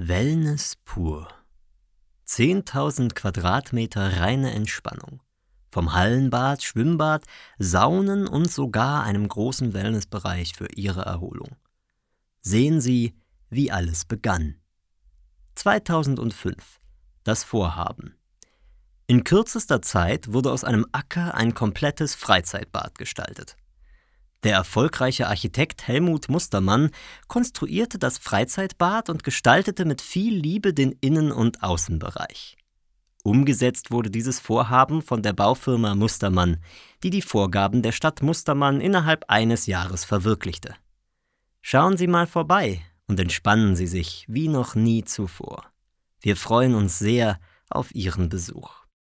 Wellness pur. 10.000 Quadratmeter reine Entspannung. Vom Hallenbad, Schwimmbad, Saunen und sogar einem großen Wellnessbereich für Ihre Erholung. Sehen Sie, wie alles begann. 2005. Das Vorhaben. In kürzester Zeit wurde aus einem Acker ein komplettes Freizeitbad gestaltet. Der erfolgreiche Architekt Helmut Mustermann konstruierte das Freizeitbad und gestaltete mit viel Liebe den Innen- und Außenbereich. Umgesetzt wurde dieses Vorhaben von der Baufirma Mustermann, die die Vorgaben der Stadt Mustermann innerhalb eines Jahres verwirklichte. Schauen Sie mal vorbei und entspannen Sie sich wie noch nie zuvor. Wir freuen uns sehr auf Ihren Besuch.